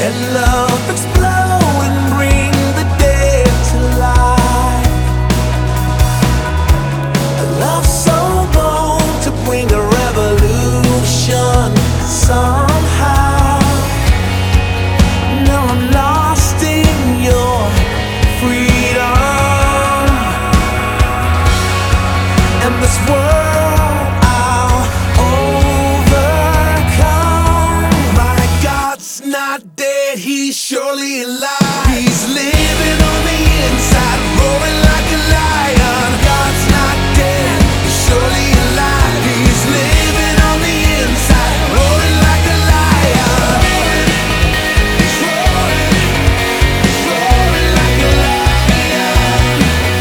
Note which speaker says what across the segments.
Speaker 1: and love explode and bring the dead to life. A love so bold to bring a revolution somehow. Now I'm lost in your freedom, and this world I'll overcome. My God's not dead, he's surely alive. He's living on the inside, roaring like a lion. God's not dead, he's surely alive. He's living on the inside, roaring like a lion. He's roaring, he's roaring like a lion.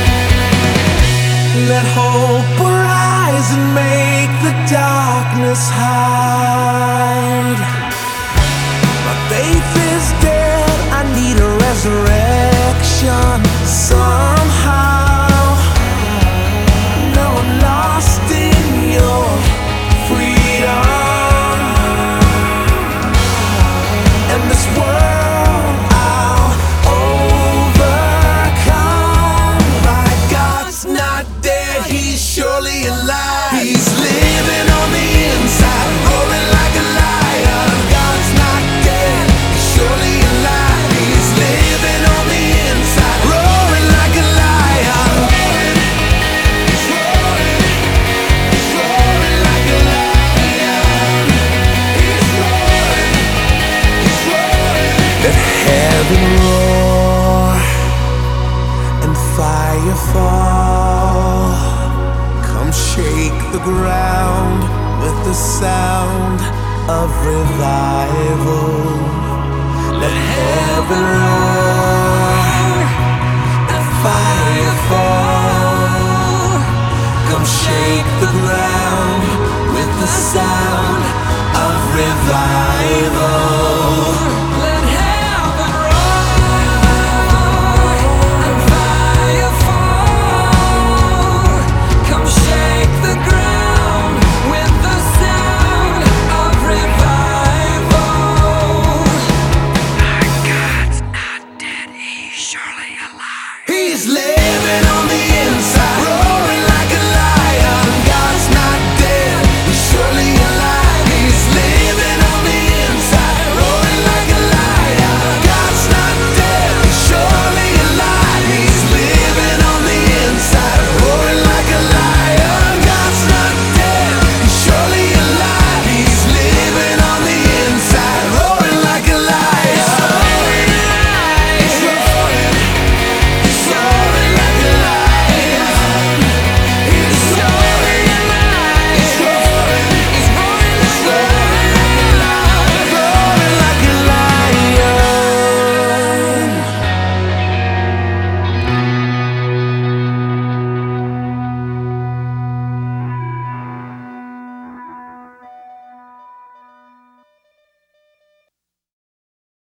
Speaker 1: Let hope arise and make the darkness hide. My faith is dead, I need a resurrection somehow. Now I'm lost in your freedom, and this world I'll overcome. My God's not dead, he's surely alive. He's living on the inside, roaring like a lion. God's not dead, he's surely alive. He's living on the inside, roaring like a lion. He's roaring, he's roaring like a lion. He's roaring, he's roaring. Let heaven roar and fire fall. Come shake the ground with the sound of revival. Let heaven roar and fire fall. Come shake the ground with the sound of revival.